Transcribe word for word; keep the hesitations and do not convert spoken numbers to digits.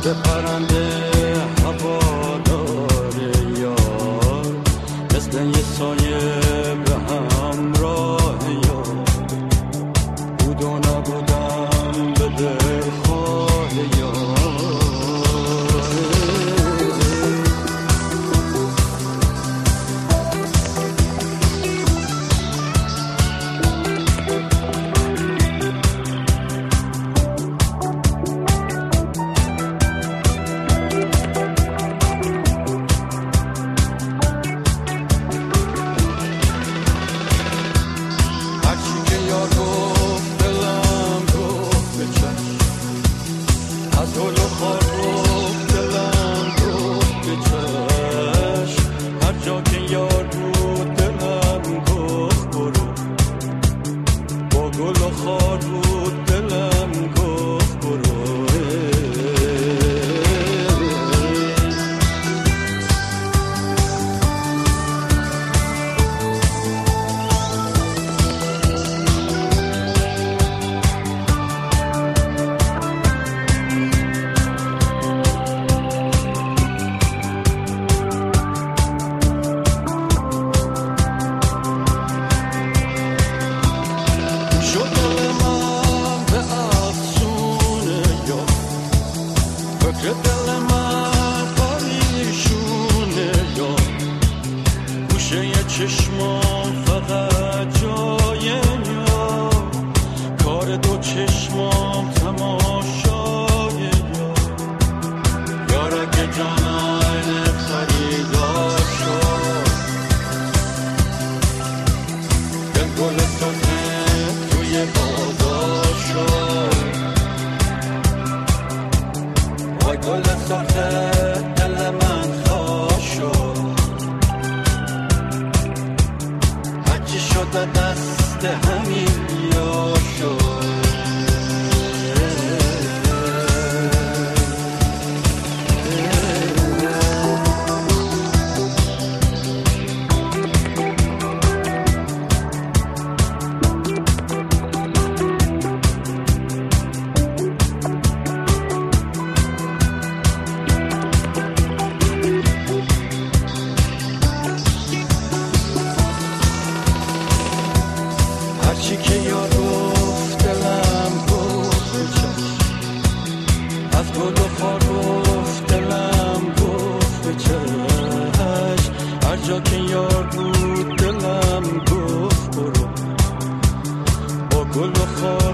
به پرنده هوادار یار، مثل یه سایه به همراه یار، بود و نبودم به دلخواه یار. چشمان فقط جای یا کار دو چشمان تماشای یا یارا که جانان خریدار شد، دل گل ساته توی بازار شد، وای گل ساته دل من خواه شد، شده دست همین یا شد. هرچی که یاد گفت دلم گفت به چشم، از گل و خار گفت دلم گفت به چشم، هر جا که یار بود دلم گفت برو با گل و خار